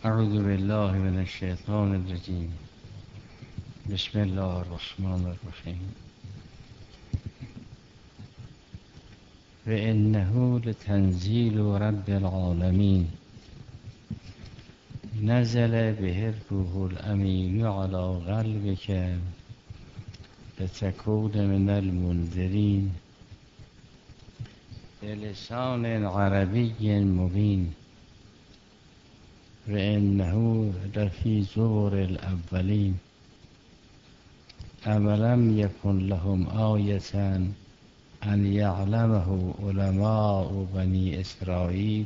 اعوذ بالله من الشیطان الرجیم. بسم الله الرحمن الرحیم. وإنه لتنزيل رب العالمين نزل به الروح الأمين على قلبك لتكون من المنذرين بلسان عربي مبين. وإنه لفي زبر الأولين أولم يكن لهم آية أن يعلمه علماء بني إسرائيل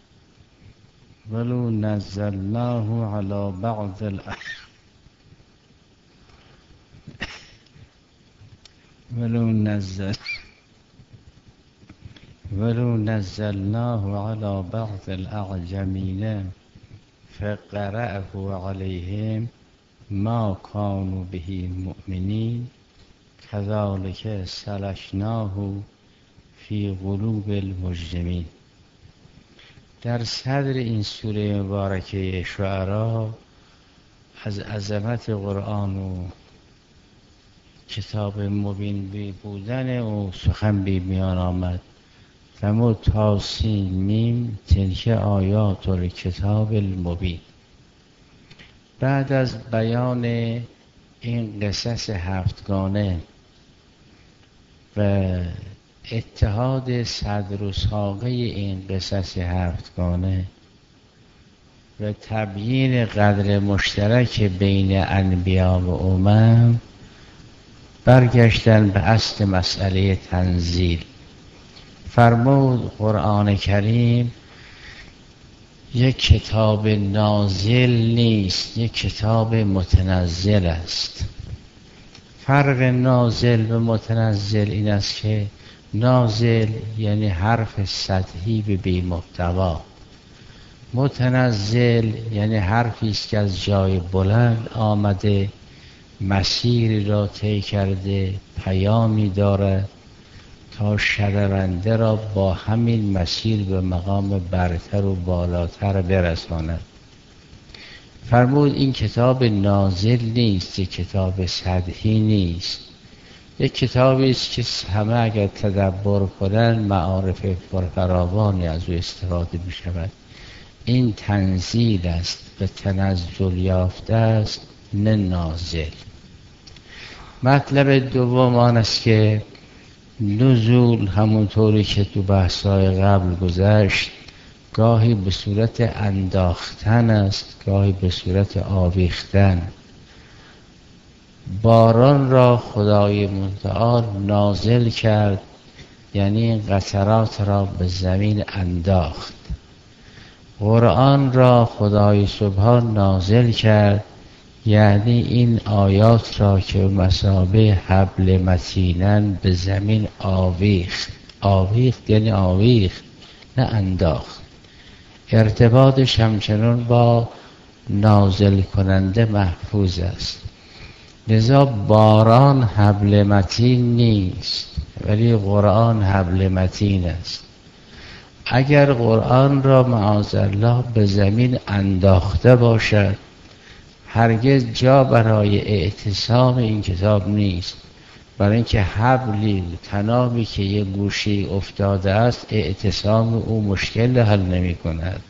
ولو نزلناه على بعض ولو نزلناه على بعض الأعجمين فقرأه عليهم ما كانوا به مؤمنين كذلك سلكناه في قلوب المجرمين. در صدر این سوره مبارکه شعرا از عظمت قرآن و کتاب مبین بودن و سخن بی میان آمد. فرمود طاسین میم تلک آیات الکتاب المبین. بعد از بیان این قصص هفتگانه و اتحاد صدر و ساقه این قصص هفتگانه و تبیین قدر مشترک بین انبیا و امم، برگشتن به اصل مسئله تنزیل. فرمود قرآن کریم یک کتاب نازل نیست، یک کتاب متنزل است. فرق نازل و متنزل این است که نازل یعنی حرف سطحی به بی محتوا، متنزل یعنی حرفی است که از جای بلند آمده، مسیری را طی کرده، پیامی دارد تا شنونده را با همین مسیر به مقام برتر و بالاتر برساند. فرمود این کتاب نازل نیست، یک کتاب سطحی نیست، یک کتابی است که همه اگر تدبر کنند معارف فراوانی از او استفاده می شود. این تنزیل است، به تنزل یافته است، نه نازل. مطلب دوم آن است که نزول همونطوری که تو بحث‌های قبل گذشت گاهی به صورت انداختن است، گاهی به صورت آویختن. باران را خدای متعال نازل کرد، یعنی این قطرات را به زمین انداخت. قرآن را خدای سبحان نازل کرد، یعنی این آیات را که مثابه حبل متینن به زمین آویخت. آویخت یعنی آویخت، نه انداخت. ارتباطش همچنان با نازل کننده محفوظ است. لذا باران حبل متین نیست، ولی قرآن حبل متین است. اگر قرآن را معاذالله به زمین انداخته باشد، هرگز جا برای اعتصام این کتاب نیست، برای اینکه حبلی تنابی که یک گوشی افتاده است اعتصام او مشکل حل نمی کند.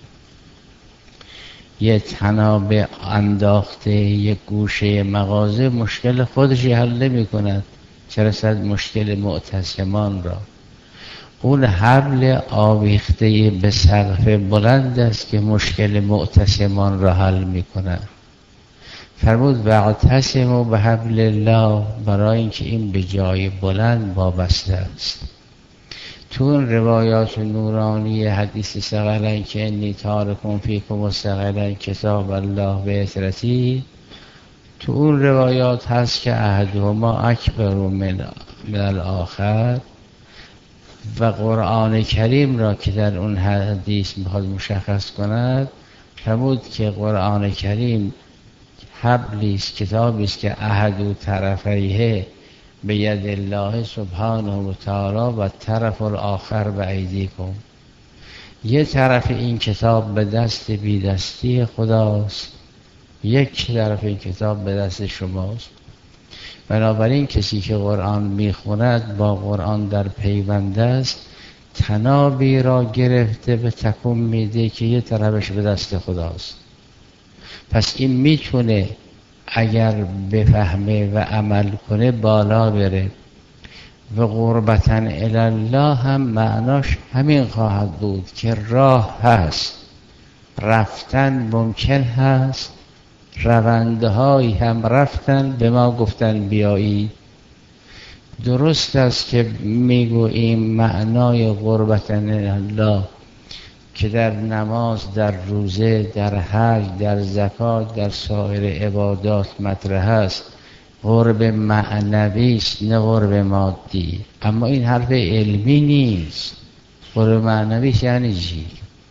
یک تناب انداخته یک گوشه مغازه مشکل خودشی حل نمی کند، چه رسد مشکل معتصمان را. اون حبل آویخته به سقف بلند است که مشکل معتصمان را حل می کند. فرمود واعتصموا بحبل الله، برای اینکه این به جای بلند وابسته است. تو اون روایات نورانی حدیث ثقلین که انی تارکم فیکم الثقلین کتاب الله و عترتی، تو اون روایات هست که احدهما اکبر من الاخر. و قرآن کریم را که در اون حدیث میخواد مشخص کند، فرمود که قرآن کریم حبلی است، کتابی است که احد طرفیه به ید الله سبحانه و تعالی و طرف الاخر به ایدیکم. یه طرف این کتاب به دست بی دستی خداست، یک طرف این کتاب به دست شماست. بنابراین کسی که قرآن میخوند با قرآن در پیوند است، تنابی را گرفته به تکون میده که یه طرفش به دست خداست. پس این میتونه اگر بفهمه و عمل کنه بالا بره. و قربتاً الله هم معناش همین خواهد بود که راه هست، رفتن ممکن هست، روندهایی هم رفتن به ما گفتن بیایید. درست است که میگوییم معنای قربتاً الله که در نماز، در روزه، در حج، در زکات، در سایر عبادات مطرح است، قرب معنوی است نه قرب مادی. اما این حرف علمی نیست. قرب معنوی یعنی چی؟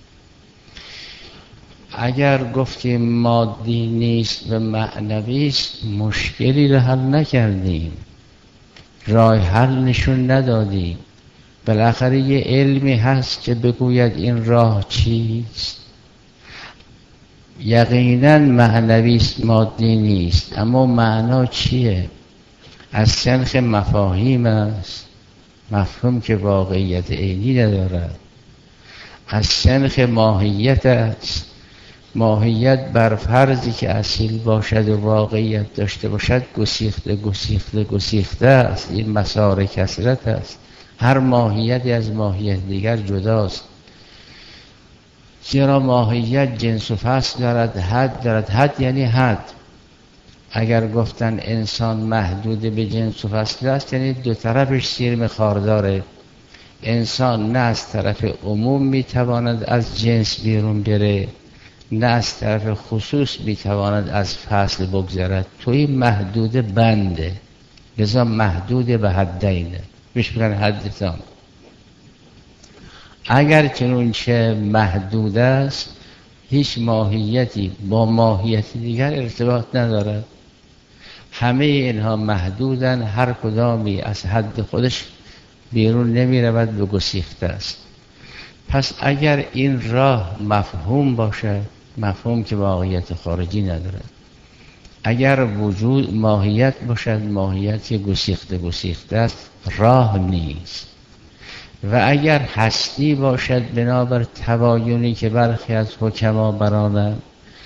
اگر گفتیم مادی نیست و معنوی است، مشکلی رو حل نکردیم، راه حل نشون ندادیم. بالاخره یه علمی هست که بگوید این راه چیست. یقینا معنوی است، مادی نیست. اما معنا چیه؟ از سنخ مفاهیم است، مفهوم که واقعیت عینی ندارد. از سنخ ماهیت است، ماهیت بر فرضی که اصیل باشد و واقعیت داشته باشد گسیخته است. این مسار کثرت است. هر ماهیتی از ماهیت دیگر جداست، زیرا ماهیت جنس و فصل دارد، حد دارد. حد یعنی حد. اگر گفتن انسان محدود به جنس و فصل است، یعنی دو طرفش سیر خار داره. انسان نه از طرف عموم میتواند از جنس بیرون بره، نه از طرف خصوص میتواند از فصل بگذرد. توی محدود بنده، لذا محدود به حدینه، بهش میگن حدتان. اگر چنانچه محدود است، هیچ ماهیتی با ماهیت دیگر ارتباط ندارد. همه اینها محدودن، هر کدامی از حد خودش بیرون نمی رود، به گسیخته است. پس اگر این راه مفهوم باشد، مفهوم که واقعیت خارجی ندارد. اگر وجود ماهیت باشد، ماهیت که گسیخته است، راه نیست. و اگر هستی باشد، بنابر تباینی که برخی از حکما برانند،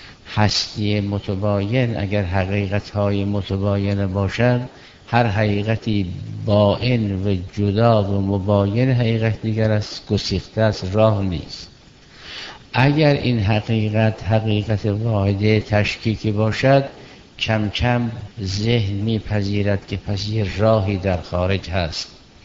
هستی متباین، اگر حقیقت‌های متباین باشد، هر حقیقتی باین و جدا و مباین حقیقت دیگر است، گسیخته است، راه نیست. اگر این حقیقت واحده تشکیکی باشد، کم کم ذهن میپذیرد که پس یه راهی در خارج هست،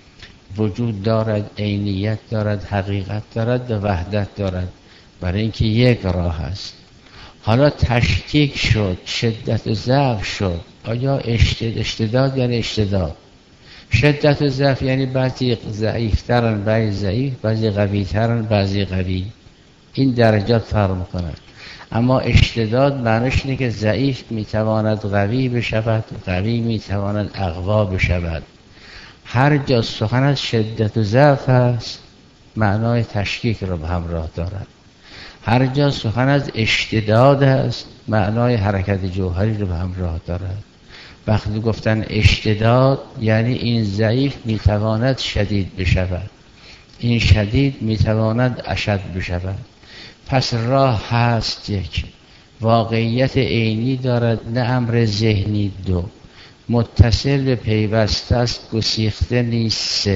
وجود دارد، عینیت دارد، حقیقت دارد و وحدت دارد، برای اینکه یک راه است. حالا تشکیک شد، شدت و ضعف شد. آیا اشتداد یعنی اشتداد؟ شدت و ضعف یعنی بعضی ضعیفترن، بعضی ضعیف، بعضی قویترن، بعضی قوی. این درجات فرق میکنند. اما اشتداد معنیش اینه که ضعیف میتواند قوی بشود، قوی میتواند اقوا بشود. هر جا سخن از شدت و ضعف است، معنای تشکیک را به همراه دارد. هر جا سخن از اشتداد است، معنای حرکت جوهری را به همراه دارد. وقتی گفتن اشتداد یعنی این ضعیف میتواند شدید بشود، این شدید میتواند اشد بشود. پس راه هست، یک واقعیت عینی دارد، نه امر ذهنی. دو متصل به پیوسته است، گسیخته نیست.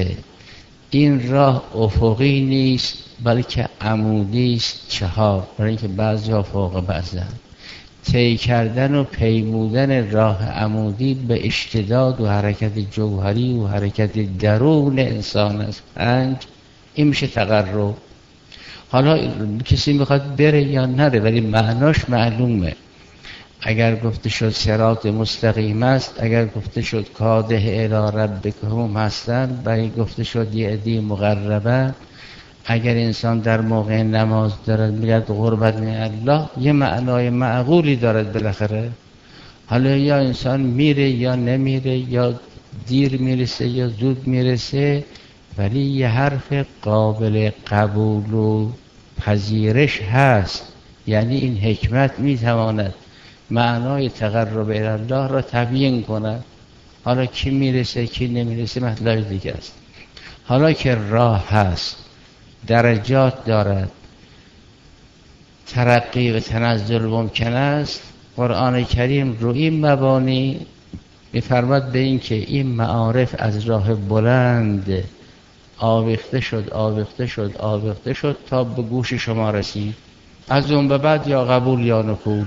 این راه افقی نیست بلکه عمودی است. چهار، برای اینکه بعضی‌ها فوق بعضن. طی کردن و پیمودن راه عمودی به اشتداد و حرکت جوهری و حرکت درون انسان است. پنج، این میشه تقرب. حالا کسی میخواد بره یا نره، ولی معناش معلومه. اگر گفته شد صراط مستقیم است، اگر گفته شد کاده الی ربکهم هستند، برای گفته شد یه عده مقربه، اگر انسان در موقع نماز دارد میگه قربت من الله، یه معنای معقولی دارد بالاخره. حالا یا انسان میره یا نمیره، یا دیر میرسه یا زود میرسه، ولی یه حرف قابل قبول و پذیرش هست، یعنی این حکمت میتواند معنای تقرب الی الله را تبیین کند. حالا کی میرسه کی نمیرسه مطلب دیگه است. حالا که راه هست، درجات دارد، ترقی و تنزل ممکن است، قرآن کریم رو این مبانی می‌فرماید به این که این معارف از راه بلند آویخته شد تا به گوش شما رسید. از اون به بعد یا قبول یا نفور.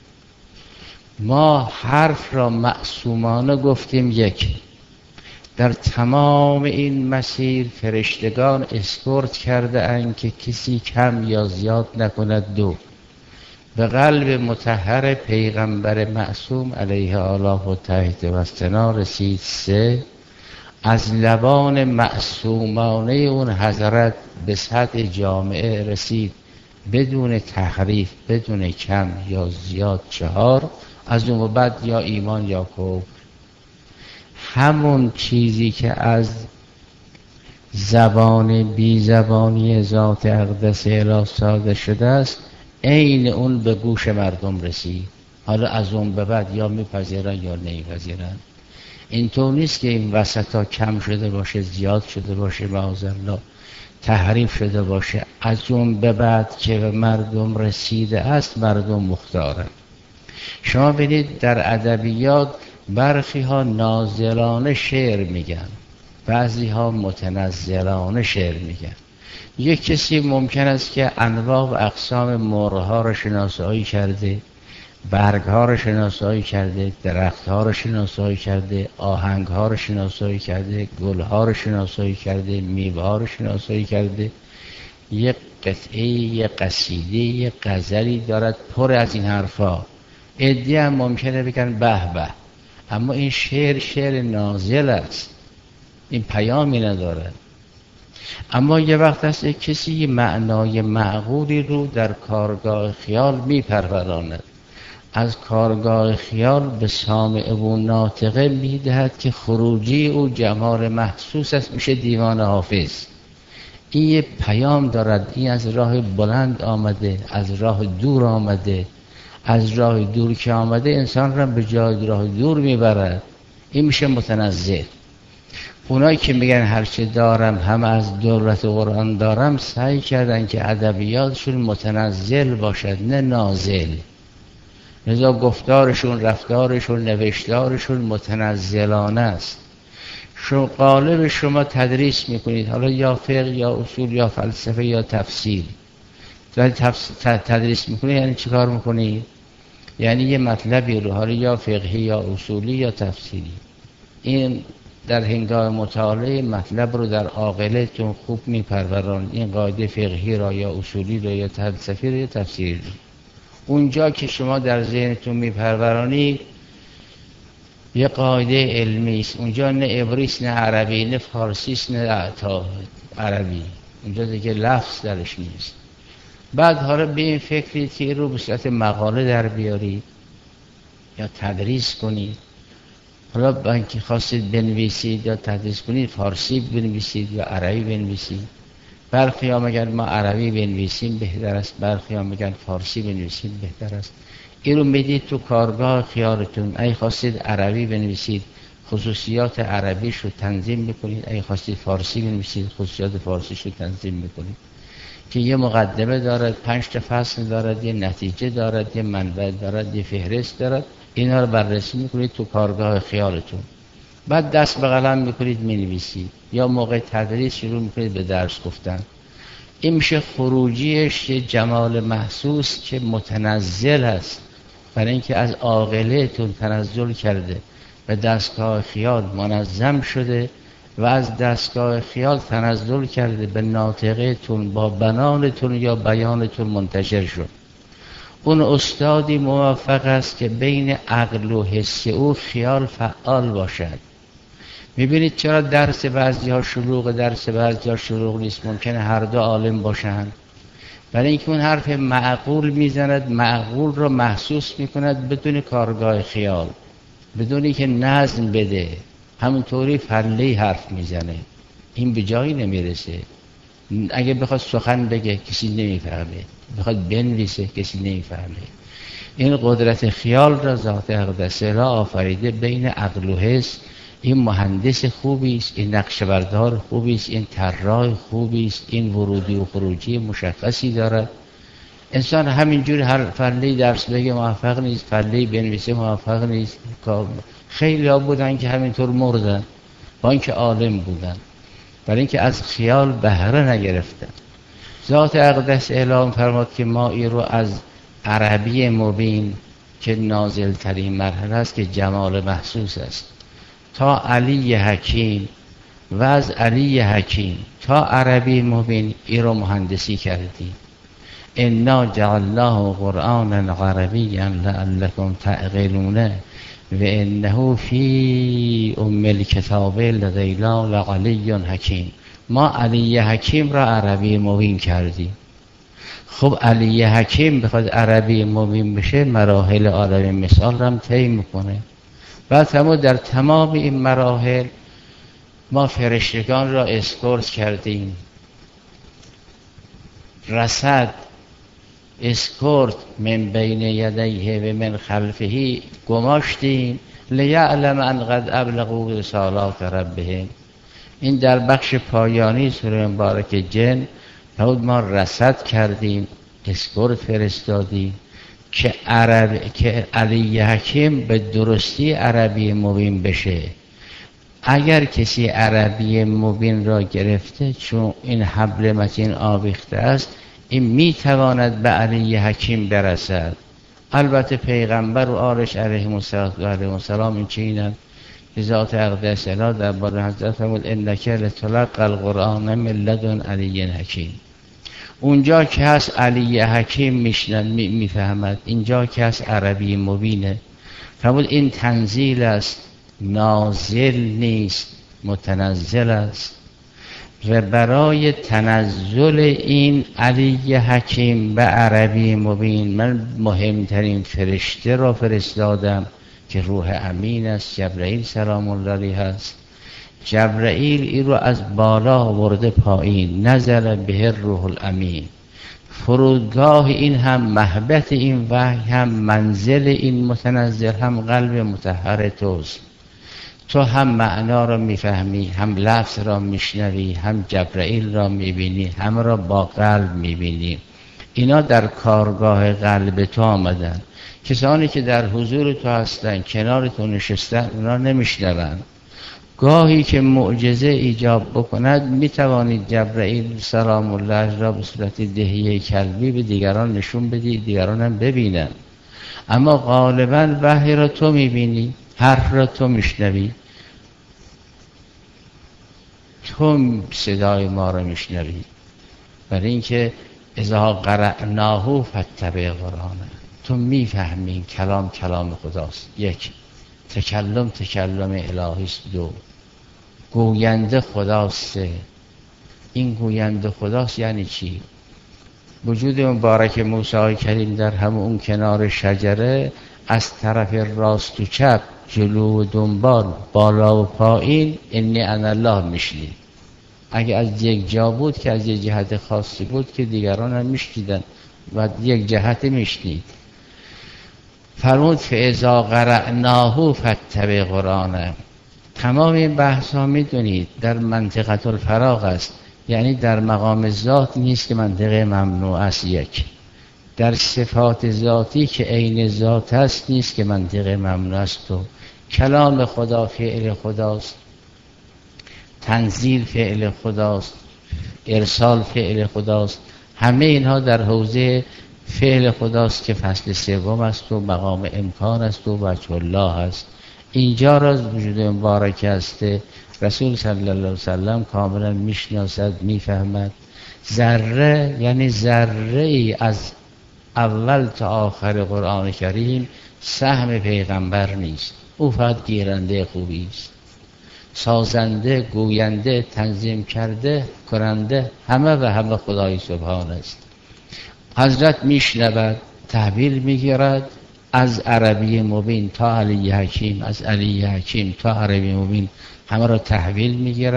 ما حرف را معصومانه گفتیم یک. در تمام این مسیر فرشتگان اسکورت کرده اند که کسی کم یا زیاد نکند. دو، به قلب مطهر پیغمبر معصوم علیه آله و تحت و استنا رسید. سه، از لبان معصومانه اون حضرت به سطح جامعه رسید بدون تحریف، بدون کم یا زیاد. چهار، از اون بعد یا ایمان یا کفر. همون چیزی که از زبان بی زبانی ذات اقدس اله صادر شده است، عین اون به گوش مردم رسید. حالا از اون به بعد یا میپذیرن یا نمیپذیرن. اینطور نیست که این وسطا کم شده باشه، زیاد شده باشه، معاذالله تحریف شده باشه. از اون به بعد که به مردم رسیده است، مردم مختارن. شما ببینید در ادبیات برخی ها نازلانه شعر میگن، بعضی ها متنزلانه شعر میگن. یک کسی ممکن است که انواع و اقسام مرغ‌ها را شناسایی کرده، برگ‌ها را شناسایی کرده، درخت‌ها را شناسایی کرده، آهنگ‌ها را شناسایی کرده، گل‌ها را شناسایی کرده، میوه‌ها را شناسایی کرده. یک قطعه، یک قصیده، یک غزلی دارد پر از این حرفا. عده‌ای هم ممکنه بگن به به، اما این شعر نازل است، این پیامی نداره. اما یه وقت هست کسی معنای معقولی رو در کارگاه خیال میپروراند، از کارگاه خیال به سامع و ناطقه میدهد که خروجی او جمال محسوس است، میشه دیوان حافظ. این یه پیام دارد، این از راه بلند آمده، از راه دور آمده. از راه دور که آمده انسان را به جای راه دور میبرد. این میشه متنزل. اونایی که میگن هرچه دارم همه از دولت قرآن دارم، سعی کردن که ادبیاتشون متنزل باشد نه نازل. لذا گفتارشون، رفتارشون، نوشتارشون متنزلانه است. شما قالب شما تدریس میکنید، حالا یا فقه یا اصول یا فلسفه یا تفسیر. ولی تدریس میکنید یعنی چی کار میکنید؟ یعنی یه مطلبی رو، حالا یا فقهی یا اصولی یا تفسیری، این در هنگام مطالعه مطلب رو در عاقلتون خوب میپروران. این قاعده فقهی را یا اصولی را یا فلسفی را یا تفسیری. اونجا که شما در ذهنتون میپرورانی یه قاعده علمی است، اونجا نه عبریست نه عربی نه فارسیست نه عربی، اونجا دیگه لفظ درش نیست. بعد حالا به این فکری که رو به صورت مقاله در بیارید یا تدریس کنید. حالا بانکی خواستید بنویسید یا تدریس کنید، فارسی بنویسید یا عربی بنویسید. برخی ها میگن ما عربی بنویسیم بهتر است، برخی ها میگن فارسی بنویسیم بهتر است. این رو میدید تو کارگاه خیالتون. ای خواستید عربی بنویسید، خصوصیات عربیش رو تنظیم میکنید. ای خواستید فارسی بنویسید، خصوصیات فارسیش رو تنظیم میکنید که یه مقدمه دارد، 5 تا فصل دارد، یه نتیجه دارد، یه منبع دارد، یه فهرست دارد. اینا رو بررسی میکنید تو کارگاه خیالتون. بعد دست به قلم میکنید مینویسید، یا موقع تدریس شروع میکنید به درس گفتن. این میشه خروجیش یه جمال محسوس که متنزل است، برای اینکه از عاقلتون تنزل کرده و دستگاه خیال منظم شده و از دستگاه خیال تنزل کرده به ناطقتون، با بنانتون یا بیانتون منتشر شد. اون استادی موفق است که بین عقل و حس او خیال فعال باشد. میبینید چرا درس بعضی ها شلوغ، درس بعضی ها شلوغ نیست؟ ممکنه هر دو عالم باشند، برای اینکه اون حرف معقول میزند، معقول رو محسوس میکند بدون کارگاه خیال، بدون که نظم بده، همونطوری فلهی حرف میزنه. این به جایی نمیرسه. اگه بخواد سخن بگه کسی نمیفهمه، بخواد بنویسه کسی نمیفهمه. این قدرت خیال را ذات اقدس را آفریده بین عقل و حس. این مهندس خوبی است، این نقشه‌بردار خوبی است، این طراح خوبی است، این ورودی و خروجی مشخصی دارد. انسان همینجوری هر فله‌ای درس بگه موفق نیست، فله‌ای بنویسه موفق نیست. خیلی ها بودن که همینطور مردن با اینکه عالم بودن، برای اینکه از خیال بهره نگرفتن. ذات اقدس اعلام فرماد که ما این رو از عربی مبین که نازل ترین مرحله است که جمال محسوس است تا علی حکیم و از علی حکیم تا عربی مبین این رو مهندسی کردیم. انا جعلناه قرآنا عربیا لعلکم تعقلون و انه فی ام الکتاب لدینا لعلی حکیم. ما علی حکیم را عربی مبین کردیم. خب علی حکیم بخواد عربی مبین بشه مراحل عالم مثال را هم طی میکنه. بعد هم در تمام این مراحل ما فرشتگان را اسکورت کردیم، رصد اسکورت من بین یدیه و من خلفه گماشتیم لیعلم ان قد ابلغوا رسالات ربهم. این در بخش پایانی سوره مبارک جن بود ما رصد کردیم، اسکورت فرستادیم که علی حکیم به درستی عربی مبین بشه. اگر کسی عربی مبین را گرفته چون این حبل متین آویخته است، این میتواند به علی حکیم برسد. البته پیغمبر و آلش علیهم السلام این چینند که ذات اقدس اله درباره حضرت فرمود انک لتلقی القرآن من لدن علی حکیم. اونجا که هست علی حکیم میفهمد، اینجا که هست عربی مبینه. فرمود این تنزیل است، نازل نیست، متنزل است. و برای تنزل این علی حکیم به عربی مبین من مهمترین فرشته را فرستادم که روح امین است، جبرئیل سلام الله علیه است. جبرئیل این رو از بالا آورده پایین، نزل به روح الامین. فرودگاه این هم مهبط این وحی، هم منزل این متنزل، هم قلب مطهر توست. تو هم معنا را میفهمی، هم لفظ را میشنوی، هم جبرئیل را میبینی، هم را با قلب میبینی. اینا در کارگاه قلب تو آمدن. کسانی که در حضور تو هستن، کنار تو نشستن، اونا نمیشنون. گاهی که معجزه ایجاب بکند میتوانید جبرئیل سلام الله را به صورت دهیه کلبی به دیگران نشون بدی، دیگران هم ببینن. اما غالبا وحی را تو میبینی، حرف را تو میشنوی، تو صدای ما را میشنوی. برای اینکه اذا قرأناه فاتبع قرآنه، تو میفهمی کلام کلام خداست. یک، تکلم الهی است. دو، گوینده خداست. سه، این گوینده خداست یعنی چی؟ وجود مبارک موسی کریم در همون کنار شجره، از طرف راست و چپ، جلو و دنبال، بالا و پایین، انی انا الله میشنید. اگه از یک جا بود که از یک جهت خاصی بود که دیگران هم میشنیدن و یک جهت میشنید. فرمود فاذا قرأناه فاتبع قرآنه. تمام این بحث ها میدونید در منطقه الفراغ است، یعنی در مقام ذات نیست که منطقه ممنوع است. یک، در صفات ذاتی که عین ذات است نیست که منطقه ممنوع است. تو کلام خدا فعل خداست، تنزیل فعل خداست، ارسال فعل خداست. همه اینها در حوزه فعل خداست که فصل سوم است و مقام امکان است و وجه الله است. اینجا را وجود مبارک است رسول صلی الله علیه وسلم کاملا میشناسد، میفهمد. ذره یعنی ذره ای از اول تا آخر قرآن کریم سهم پیغمبر نیست. او فقط گیرنده خوبی است، سازنده، گوینده، تنظیم کرده، کننده، همه و همه خدای سبحان است. حضرت میشنود، تحویل میگیرد، از عربی مبین تا علی حکیم، از علی حکیم تا عربی مبین همه را تحویل میگیرد،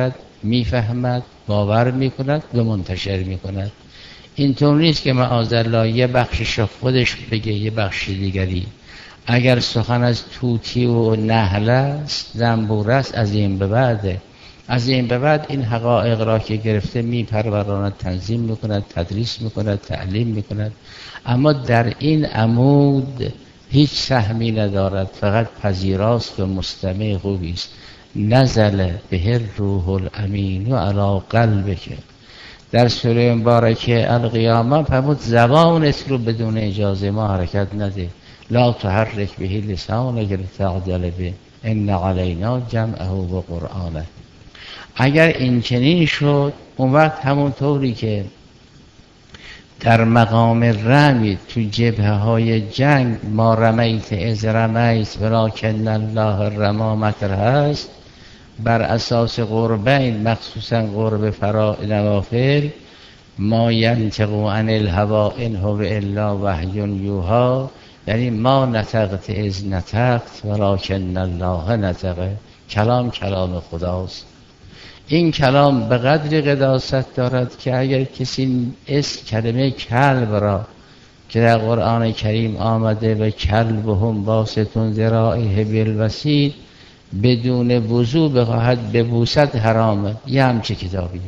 میفهمد، باور میکند و منتشر میکند. اینطور نیست که معاذالله یه بخشش خودش بگه یه بخش دیگری. اگر سخن از طوطی و نحل است، زنبور است، از این به بعد این حقایق را که گرفته میپروراند، تنظیم میکند، تدریس میکند، تعلیم میکند. اما در این عمود هیچ سهمی ندارد، فقط پذیراست و مستمع خوبی است. نزل به الروح الامین علی قلبک. در سوره مبارکه القیامه فرمود زبانت رو بدون اجازه ما حرکت نده. لا تحرک به لسانک لتعجل به ان علینا جمعه و قرآنه. اگر این چنین شد، اون وقت همونطوری که در مقام رمی تو جبهه های جنگ ما رمیت از رمیت ولکن الله رما مکر هست، بر اساس قربین مخصوصا قرب فرا نوافل، ما ینطق عن الهوا ان هو الا وحی یوحی، یعنی ما نطقت از نطقت ولکن الله نطق. کلام خداست. این کلام به قدری قداست دارد که اگر کسی کلمه کلب را که در قرآن کریم آمده و کلبهم باسطون ذرائه بالوسیط بدون وضو بخواهد ببوسد حرامه. یه همچه کتابیه،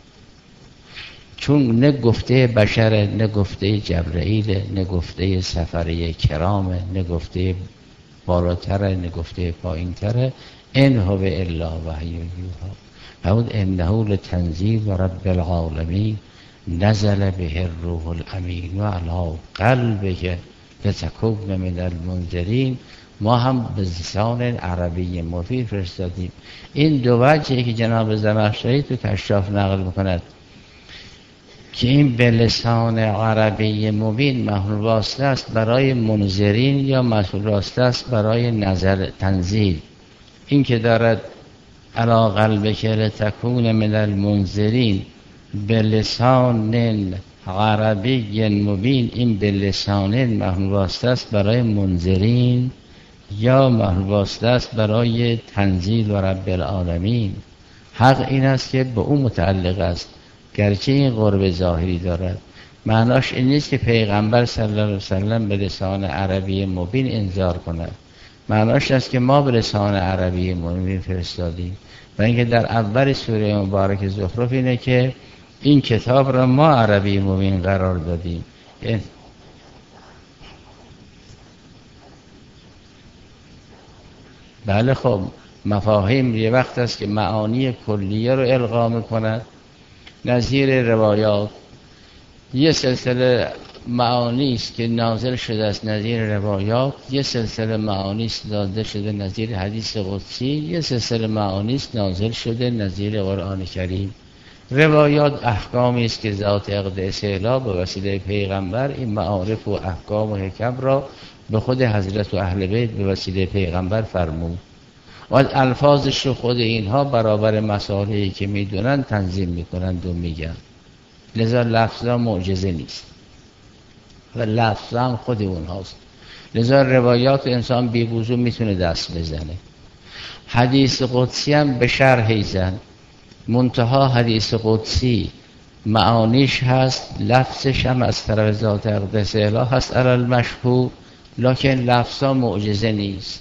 چون نه گفته بشره، نه گفته جبرئیل، نه گفته سفره کرامه، نه گفته بالاتره، نه گفته پایینتره. ان هو الا وحی یوحی. فرمود انه لتنزیل رب العالمین نزل به الروح الامین علی قلبک لتکون من المنذرین. ما هم به لسان عربی مفید فرستادیم. این دو وجهی که جناب زمخشری تو کشاف نقل میکند که این به لسان عربی مبین محمول واسطه است برای منذرین یا محمول واسطه است برای نزل تنزیل. این که دارد علی قلبک لتکون من المنذرین به لسان عربی مبین، این به لسان محمول واسطه است برای منذرین یا محمول واسطه است برای تنزیل و رب العالمین. حق این است که به اون متعلق است، گرچه این قرب ظاهری دارد. معناش این نیست که پیغمبر صلی الله علیه وسلم به لسان عربی مبین انذار کند. معناش است که ما به لسان عربی مبین فرستادیم. و اینکه در اول سوره مبارک زخرف اینه که این کتاب را ما عربی مبین قرار دادیم. بله خب مفاهیم یه وقت است که معانی کلیه رو القا می‌کند، نظیر روایات. یه سلسله معانی است که نازل شده است نظیر روایات، یه سلسله معانی است داده شده نظیر حدیث قدسی، یه سلسله معانی است نازل شده نظیر قرآن کریم. روایات احکامی است که ذات اقدس اعلی به وسیله پیغمبر این معارف و احکام و حکم را به خود حضرت و اهل بیت به وسیله پیغمبر فرمود و از الفاظش رو خود اینها برابر مسائلی که میدونن تنظیم میکنند و میگن. لذا لفظا معجزه نیست و لفظا خود اونهاست. لذا روایات انسان بی وضو میتونه دست بزنه. حدیث قدسی هم به شرحی زن، منتها حدیث قدسی معانیش هست، لفظش هم از طرف ذات اقدس اله هست علی المشهور، لکن لفظا معجزه نیست.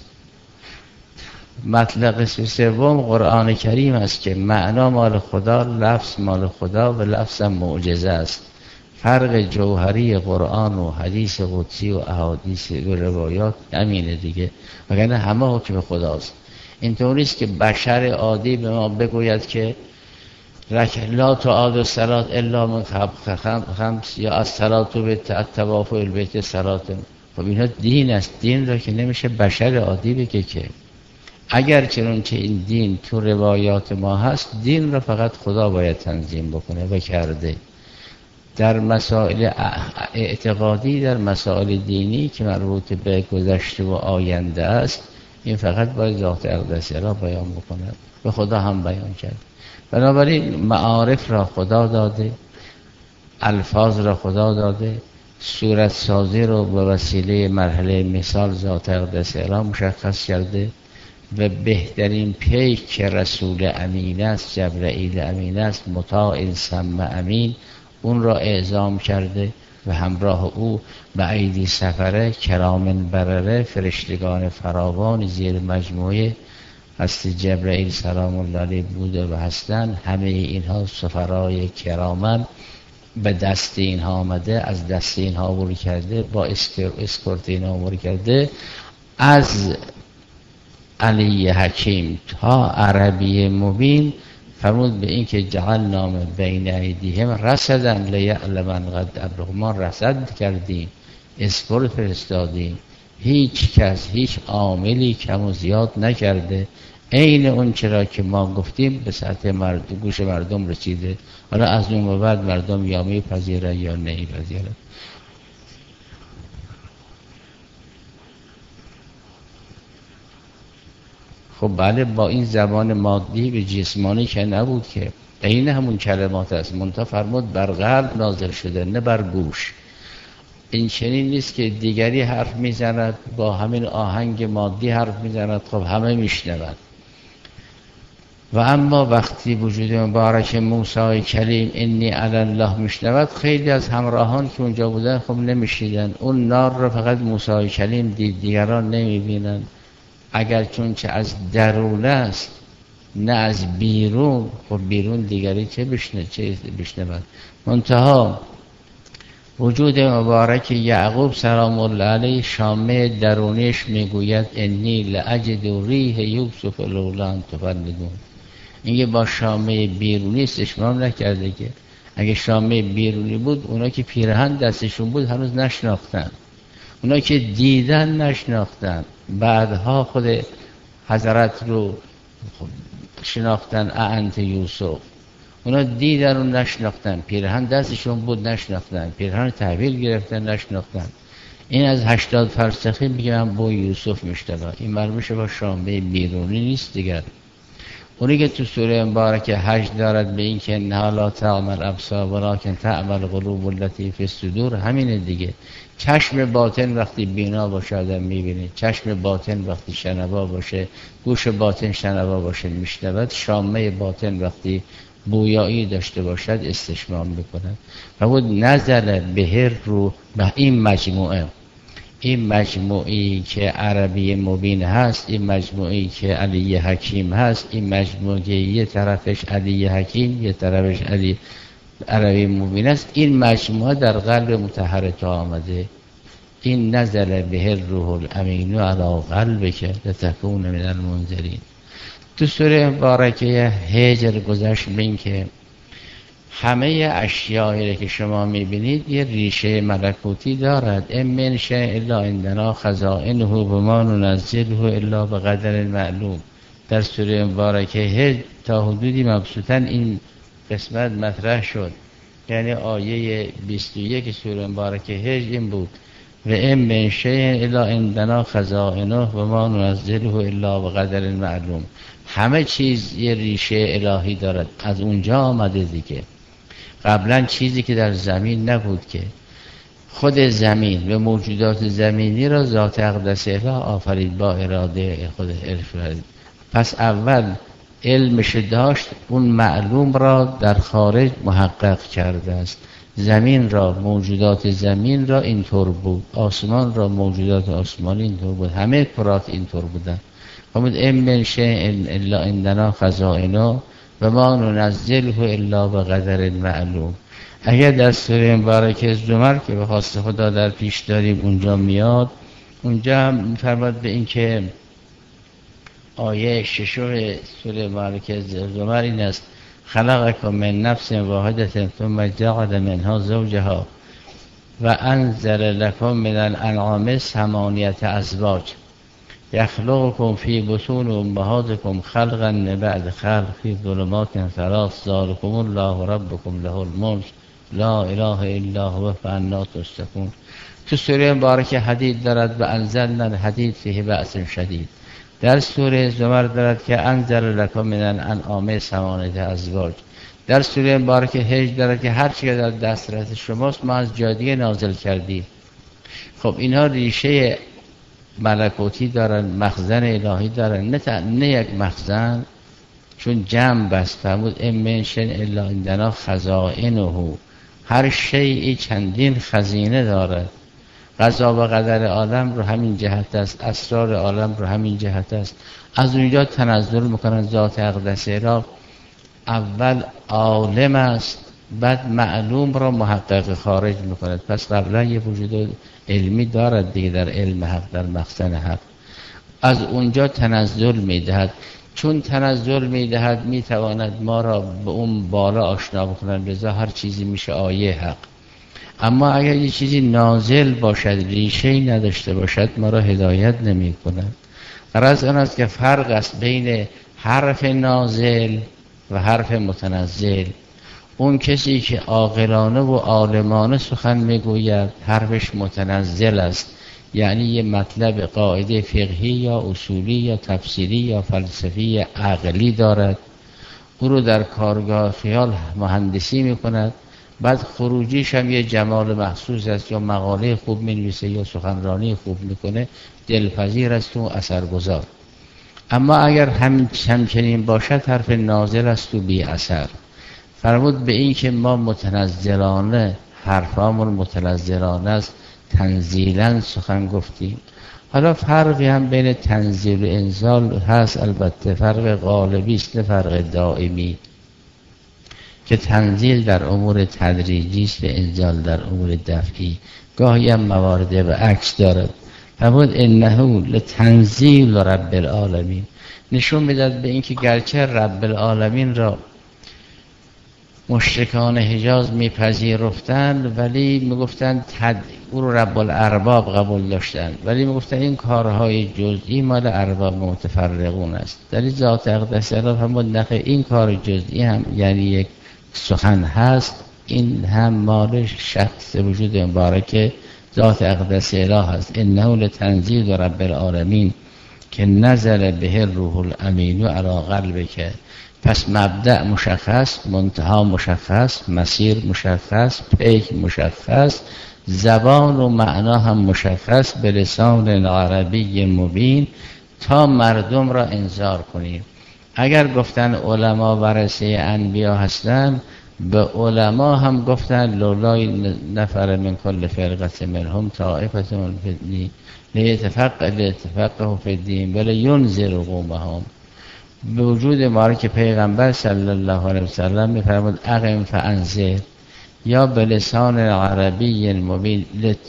مطلق سوم قرآن کریم است که معنا مال خدا، لفظ مال خدا و لفظ هم معجزه است. فرق جوهری قرآن و حدیث قدسی و احادیث و روایات همینه دیگه، وگرنه همه حکم خداست. اینطوری است که بشر عادی به ما بگوید که لا تعاد الصلاة الا من خمس یا الصلاة بالطواف البیت صلاة. خب اینها دین است، دین را که نمیشه بشر عادی بگه که. اگر چنانچه این دین تو روایات ما هست، دین را فقط خدا باید تنظیم بکنه و کرده. در مسائل اعتقادی، در مسائل دینی که مربوط به گذشته و آینده است، این فقط باید ذات اقدس را بیان بکنه، به خدا هم بیان کرد. بنابراین معارف را خدا داده، الفاظ را خدا داده، صورت سازی رو به وسیله مرحله مثال ذات اقدس را مشخص کرده، و بهترین پیک که رسول امین است، جبرئیل امین است، مطاع ثم امین، اون را اعزام کرده و همراه او به ایدی سفره کرام برره، فرشتگان فراوان زیر مجموعه هست جبرئیل سلام الله علیه بوده و هستند. همه اینها سفرای کرامن، به دست اینها آمده، از دست اینها عبور کرده، با اسکورت اینها عبور کرده. از علی حکیم تا عربی مبین فرمود به این که جعلنا من بین ایدیهم رصدا لیعلم قد ابلغوا، ما رصد کردیم، اسکورت فرستادیم، هیچ کس هیچ عاملی کم و زیاد نکرده، عین اون چرا که ما گفتیم به سطح گوش مردم رسیده. حالا از اون به بعد مردم یا میپذیرن یا نمیپذیرن. خب بله، با این زبان مادی به جسمانی که نبود که، عین همون کلمات است، منتها فرمود بر قلب نازل شده نه بر گوش. این چنین نیست که دیگری حرف میزند با همین آهنگ مادی حرف میزند، خب همه میشنوند. و اما وقتی وجود مبارک موسی کلیم انی علی الله میشنود، خیلی از همراهان که اونجا بودن خب نمیشیدن، اون نار رو فقط موسی کلیم دید، دیگران نمیبینن. اگر چون چه از درون است نه از بیرون، خب بیرون دیگری چه بشنود. منتها وجود مبارک یعقوب سلام الله علیه شامه درونیش میگوید انی لاجد ریح یوسف لولا ان تفندون. این با شامه بیرونی استشمام نکرده که، اگه شامه بیرونی بود اونا که پیرهن دستشون بود هنوز نشناختن، اونا که دیدن نشناختن، بعدها خود حضرت رو شناختن انت یوسف. اونا دیدن و نشناختن، پیرهن دستشون بود نشناختن، پیرهن تحویل گرفتن نشناختن. این از 80 فرسخی میگه من با یوسف میشتم. این مرموش با شامه بیرونی نیست دیگر. اونی که تو سوره مبارکه حج دارد به این که انها لا تعمل ابصار ولکن تعمل قلوب التي فی الصدور، همینه دیگه. چشم باطن وقتی بینا باشه آدم میبینه، چشم باطن وقتی شنوا باشه، گوش باطن شنوا باشه میشنود، شامه باطن وقتی بویایی داشته باشد استشمام میکند. و بود نزل بهر رو به این مجموعه، این مجموعی که عربی مبین هست، این مجموعی که علی حکیم هست، این مجموعی یه طرفش علی حکیم یه طرفش علی عربی مبین است، این مجموعه در قلب مطهرت آمده. این نزل به روح الامین علی قلبک لتکون من المنذرین. تو سوره مبارکه هجر گذشت بین که همه اشیایی که شما میبینید یه ریشه ملکوتی دارد. ام من شیء الا عندنا خزائنه و ما ننزله الا بقدر معلوم. در سوره مبارکه هجر تا حدودی مبسوطاً این قسمت مطرح شد، یعنی آیه 21 سوره مبارکه هجر این بود و ام من شیء الا عندنا خزائنه و ما ننزله الا بقدر معلوم. همه چیز یه ریشه الهی دارد، از اونجا آمده دیگه. قبلا چیزی که در زمین نبود که، خود زمین و موجودات زمینی را ذات اقدس اله آفرید با اراده خود الفرد. پس اول علمش داشت، اون معلوم را در خارج محقق کرده است. زمین را، موجودات زمین را اینطور بود، آسمان را، موجودات آسمانی اینطور بود، همه کرات اینطور بودن. فرمود ام من شیء الا عندنا خزائنه و ما ننزله الا بقدر معلوم. اگر در سوره مبارکه زمر که به خواست خدا در پیش داریم اونجا میاد، اونجا هم می‌فرماد به این که آیه 6 سوره مبارکه زمر این است خلقکم من نفس واحدة ثم جعل منها زوجها و انزل لكم من الانعام 8 ازواج یخلقکم فی بطون امهاتکم خلقا بعد خلق فی ظلمات 3 ذلکم الله ربکم له الملک لا اله الا هو فانا تؤفکون. تو سوره مبارکه حدید دارد و انزلنا الحدید فیه بأس شدید. در سوره زمر دارد که انزل لکم من الانعام 8 ازواج. در سوره مبارکه هجر دارد که هر چی در دسترس شماست ما از جای دیگه نازل کردیم. خب اینها ریشه ملکوتی دارن، مخزن الهی دارن، نه یک مخزن، چون جمع بست فرمود ان من شیء الا عندنا خزائنه، هر شیء چندین خزینه دارد. قضا و قدر عالم رو همین جهت است، اسرار عالم رو همین جهت است. از اونجا تنزل میکنن ذات اقدس را اول عالم است، بعد معلوم را محقق خارج میکند. پس قبلا یه وجود علمی دارد دیگه در علم حق، در مخزن حق. از اونجا تنزل میدهد، چون تنزل میدهد میتواند ما را به اون بالا آشنا بکند، لذا هر چیزی میشه آیه حق. اما اگر یه چیزی نازل باشد، ریشه‌ای نداشته باشد، ما را هدایت نمی کند. غرض آن است که فرق است بین حرف نازل و حرف متنزل. اون کسی که عاقلانه و عالمانه سخن میگوید حرفش متنزل است، یعنی یه مطلب قاعده فقهی یا اصولی یا تفسیری یا فلسفی عقلی دارد، او رو در کارگاه خیال مهندسی میکند، بعد خروجیش هم یه جمال مخصوص است، یا مقاله خوب می‌نویسه یا سخنرانی خوب میکنه، دلپذیر است و اثرگذار. اما اگر همچنین باشد حرف نازل است و بی اثر. فرمود به این که ما متنزلانه، حرفامون متنزلانه است، تنزیلا سخن گفتیم. حالا فرقی هم بین تنزیل و انزال هست، البته فرق غالبی است نه فرق دائمی، که تنزیل در امور تدریجی است و انزال در امور دفعی. گاهی هم موارد به عکس دارد. فرمود انه لتنزیل رب العالمین، نشون میداد به اینکه گرچه رب العالمین را مشرکان حجاز میپذیرفتند، ولی میگفتند او رو رب الارباب قبول داشتند، ولی میگفتند این کارهای جزئی مال ارباب متفرقون است. در ذات اقدس را فرمود نخیر، این کار جزئی هم یعنی یک سخن هست، این هم مال شخص وجود مبارک ذات اقدس اله است. انه لتنزیل رب العالمین که نزل به الروح الامین علی قلبک. پس مبدأ مشخص، منتها مشخص، مسیر مشخص، پیک مشخص، زبان و معنا هم مشخص، به لسان عربی مبین، تا مردم را انذار کنیم. اگر گفتن علما ورثه انبیا هستند، به علما هم گفتن لولای نفر من کل فرقه منهم طائفه فی الدین لیتفقهوا فی الدین ولینذروا قومهم. به وجود مبارک پیغمبر صلی الله علیه وسلم می‌فرمود اقم فانذر، یا به لسان عربی مبین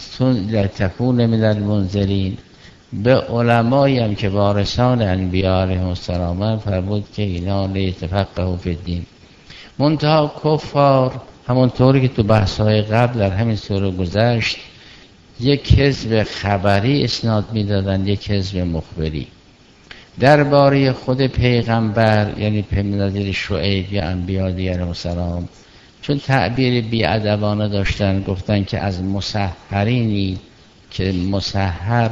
لتکون من المنذرین. به علمایی هم که وارثان انبیا علیهم السلام فرمود که اینا لیتفقهوا فی الدین. منتها کفار همونطوری که تو بحث‌های قبل در همین سوره گذشت، یک کذب خبری اسناد می‌دادند، یک کذب مخبری درباره خود پیغمبر، یعنی پیامبر شعیب یا انبیا دیگر السلام. چون تعبیر بی‌ادبانه داشتن، گفتن که از مسحرینی که مسحر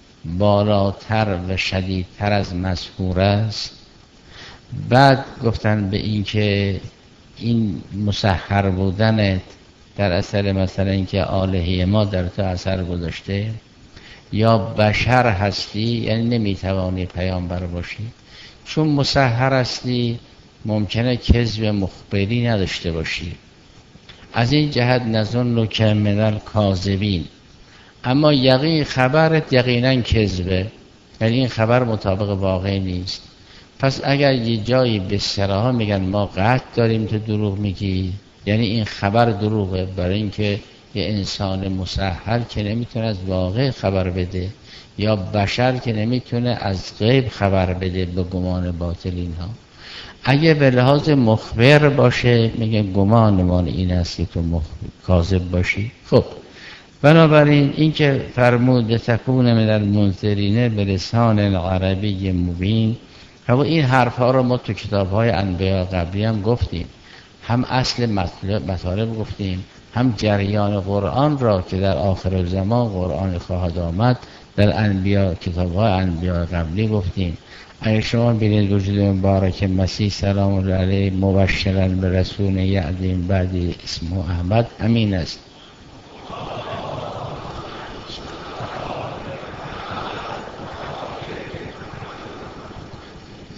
بالاتر و شدیدتر از مسحور است. بعد گفتن به این که این مسحر بودنت در اثر مثلا اینکه آلهه ما در تو اثر گذاشته، یا بشر هستی یعنی نمیتوانی پیامبر باشی. چون مسحر هستی ممکنه کذب مخبری نداشته باشی، از این جهت نظنک من الکاذبین. اما یقین خبرت یقینا کذبه، یعنی این خبر مطابق واقع نیست. پس اگر یه جایی به صراحه میگن ما قطع داریم تو دروغ میگی، یعنی این خبر دروغه، برای اینکه یه انسان مسحر که نمیتونه از واقع خبر بده، یا بشر که نمیتونه از غیب خبر بده به گمان باطل اینها. اگه به لحاظ مخبر باشه میگه گمانمان این است که تو کاذب باشی. خب بنابراین این که فرمود تکون من المنذرین به لسان عربی مبین، خب این حرفها رو ما تو کتاب‌های انبیا قبلی هم گفتیم، هم اصل مطالب گفتیم، هم جریان قرآن را که در آخر زمان قرآن خواهد آمد در انبیا، کتاب‌های انبیا قبلی گفتیم. اگر شما ببینید وجود مبارک مسیح سلام الله علیه مبشرا به رسول یأتی من بعد اسمه احمد، امین است.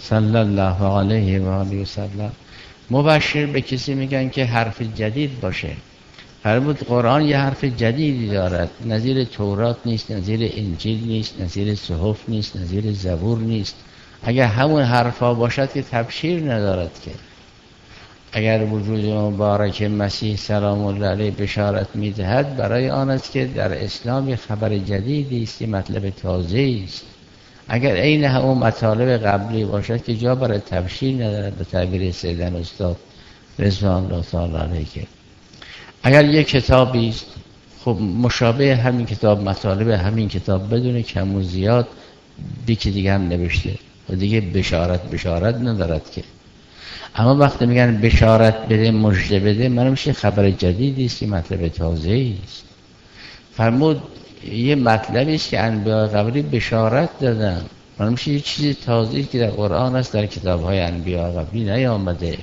صلی الله علیه و آله و سلم مبشر به کسی میگن که حرف جدید باشه. فرمود قرآن یه حرف جدیدی دارد، نظیر تورات نیست، نظیر انجیل نیست، نظیر صحف نیست، نظیر زبور نیست. اگر همون حرفا باشد که تبشیر ندارد که. اگر وجود مبارک مسیح سلام الله علیه بشارت میدهد برای آن است که در اسلام یه خبر جدیدی است، یه مطلب تازه‌ای است. اگر عین همون مطالب قبلی باشد که جا برای تبشیر ندارد، به تعبیر سیدنا استاد رضوان الله تعالی علیه. اگر یک کتابی است خب مشابه همین کتاب، مطالب همین کتاب بدون کم و زیاد یکی دیگه هم نوشته و دیگه بشارت ندارد که. اما وقتی میگن بشارت بده، مژده بده، من میشه خبر جدیدی است، مطلب تازه‌ای است. فرمود یه مطلبی است که انبیاء قبلی بشارت دادن، من میشه یه چیز تازه‌ای که در قرآن است، در کتاب‌های انبیاء قبلی نیامده.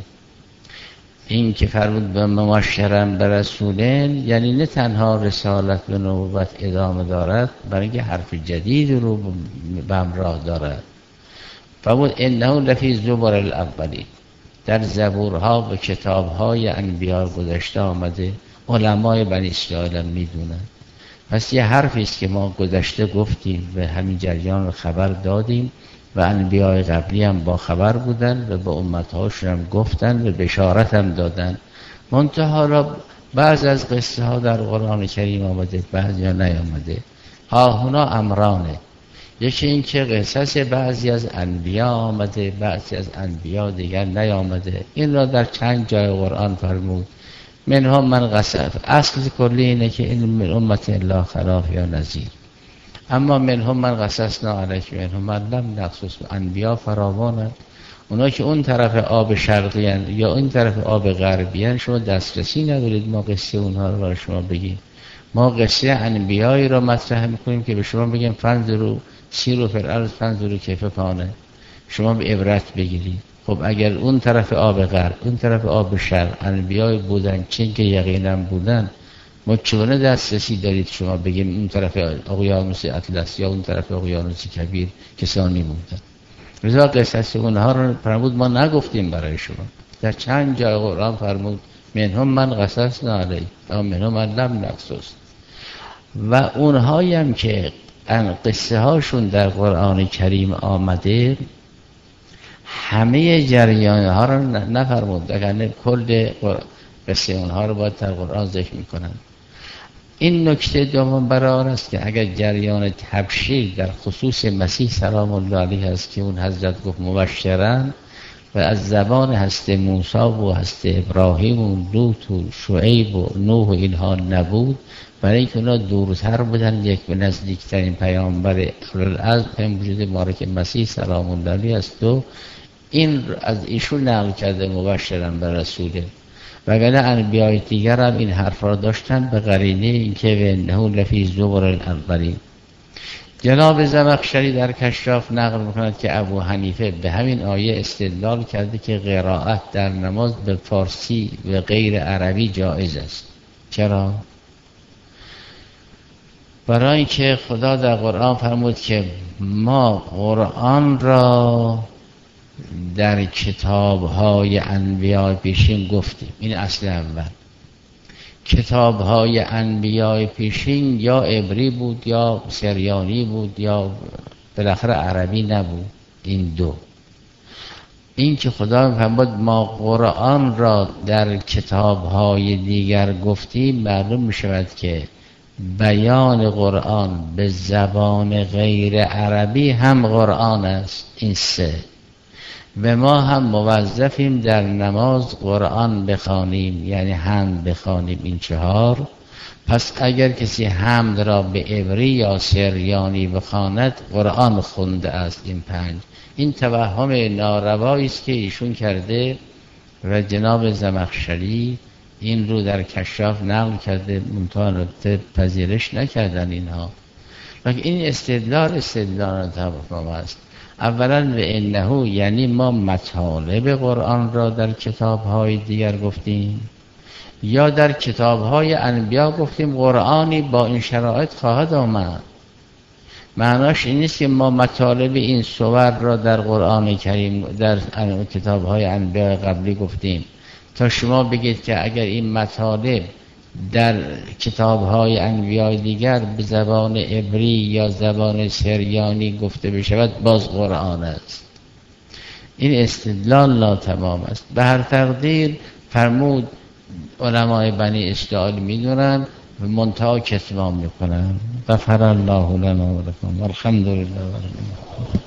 این که فرمود به مبشرن به رسولن، یعنی نه تنها رسالت و نبوت ادامه دارد، برای اینکه حرف جدید رو به همراه دارد. فرمود انه لفی زبر الاولین، در زبورها و کتابهای انبیاء گذشته آمده، علمای بنی اسرائیل هم میدونن. پس یه حرفی است که ما گذشته گفتیم و همین جریان رو خبر دادیم و انبیاء قبلی هم با خبر بودن و به امتهاشون هم گفتن و بشارت هم دادن. منتها را بعض از قصه ها در قرآن کریم آمده، بعضی ها نیامده. هاهونا امرانه، یکی این که قصص بعضی از انبیاء آمده، بعضی از انبیاء دیگر نیامده. این را در چند جای قرآن فرمود. منهم من قصص، اصل کلی اینه که این من امت الله خلاف یا نذیر. اما منهم من قصصنا علیک منهم من لم نقصص، انبیاء فراوانند. اونا که اون طرف آب شرقی هن یا این طرف آب غربی هن، شما دسترسی ندارید ما قصه اونها رو برای شما بگیم. ما قصه انبیایی را مطرح میکنیم که به شما بگیم فنظروا سیروا فی الارض فانظروا کیف کان، شما به عبرت بگیرید. خب اگر اون طرف آب غرب، اون طرف آب شرق انبیای بودن، چون که یقینا بودن، ما چونه دسترسی دارید شما بگیم اون طرف اقیانوس اطلس یا اون طرف اقیانوس کبیر کسانی بودن؟ رضا قصص اونها رو فرمود ما نگفتیم برای شما. در چند جای قرآن فرمود منهم من قصصنا علیک و منهم من لم نقصص. و اونهایی هم که قصه هاشون در قرآن کریم آمده، همه جریان ها رو نفرمود، اگر کل قصه اونها رو باید در قرآن ذکر میکنن. این نکته دوم برای آن است که اگر جریان تبشیر در خصوص مسیح سلام الله علیه است که اون حضرت گفت مبشرن و از زبان هست موسی و هست ابراهیم و لوط و شعیب و نوح و اینها نبود، برای اینکه اونا دورتر بودن، یک به نزدیکترین پیامبر از وجود مبارک مسیح سلام الله علیه است و این از ایشون نقل کرده مبشرن به رسوله. وگرنه انبیاء دیگر هم این حرف را داشتن به قرینه اینکه انه لفی زبر الاولین. جناب زمخشری در کشاف نقل میکند که ابو حنیفه به همین آیه استدلال کرده که قرائت در نماز به فارسی و غیر عربی جایز است. چرا؟ برای اینکه خدا در قرآن فرمود که ما قرآن را در کتاب‌های انبیاء پیشین گفتیم. این اصل اول. کتاب‌های انبیاء پیشین یا عبری بود یا سریانی بود یا بالاخره عربی نبود. این دو. این که خدا فرمود ما قرآن را در کتاب‌های دیگر گفتیم، معلوم می‌شود که بیان قرآن به زبان غیر عربی هم قرآن است. این سه. و ما هم موظفیم در نماز قرآن بخوانیم، یعنی حمد بخوانیم. این چهار. پس اگر کسی حمد را به عبری یا سریانی بخواند قرآن خونده است. این پنج. این توهم ناروایی است که ایشون کرده و جناب زمخشری این رو در کشاف نقل کرده، منتها پذیرش نکردن اینها. لیکن این استدلال توهم است. اولا و انه، یعنی ما مطالب قرآن را در کتاب‌های دیگر گفتیم یا در کتاب‌های انبیا گفتیم قرآنی با این شرایط خواهد آمد. معناش این نیست که ما مطالب این صور را در قرآن کریم در کتاب‌های انبیاء قبلی گفتیم تا شما بگید که اگر این مطالب در کتاب‌های انبیاء دیگر به زبان عبری یا زبان سریانی گفته بشود باز قرآن است. این استدلال ناتمام است. به هر تقدیر فرمود علمای بنی اسرائیل میدونن و منتها کتمان میکنن. غفر الله لنا و لکم والحمد لله رب العالمین.